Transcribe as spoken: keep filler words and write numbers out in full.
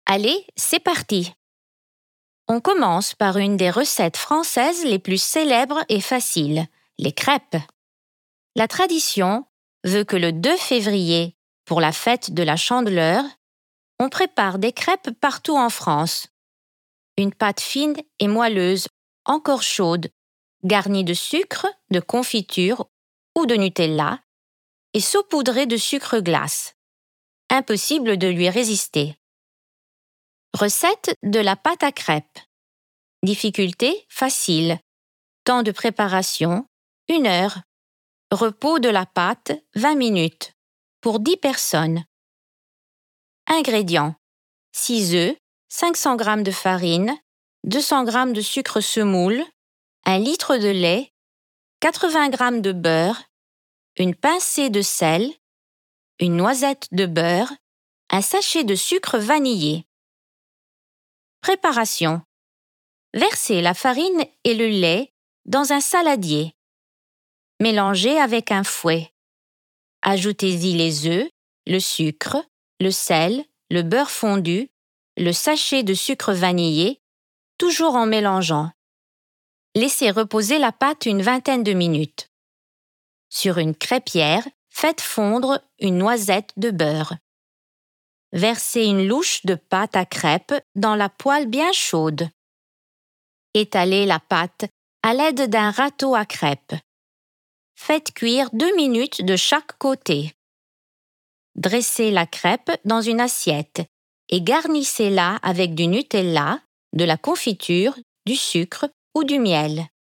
Allez, c'est parti! On commence par une des recettes françaises les plus célèbres et faciles, les crêpes. La tradition veut que le deux février, pour la fête de la Chandeleur, on prépare des crêpes partout en France. Une pâte fine et moelleuse, encore chaude, garnie de sucre, de confiture ou de Nutella et saupoudrée de sucre glace. Impossible de lui résister. Recette de la pâte à crêpes. Difficulté facile. Temps de préparation une heure. Repos de la pâte vingt minutes. Pour dix personnes. Ingrédients. six œufs, cinq cents grammes de farine, deux cents grammes de sucre semoule, un litre de lait, quatre-vingts grammes de beurre, une pincée de sel, une noisette de beurre, un sachet de sucre vanillé. Préparation. Versez la farine et le lait dans un saladier. Mélangez avec un fouet. Ajoutez-y les œufs, le sucre, le sel, le beurre fondu, le sachet de sucre vanillé, toujours en mélangeant. Laissez reposer la pâte une vingtaine de minutes. Sur une crêpière, faites fondre une noisette de beurre. Versez une louche de pâte à crêpes dans la poêle bien chaude. Étalez la pâte à l'aide d'un râteau à crêpes. Faites cuire deux minutes de chaque côté. Dressez la crêpe dans une assiette et garnissez-la avec du Nutella, de la confiture, du sucre ou du miel.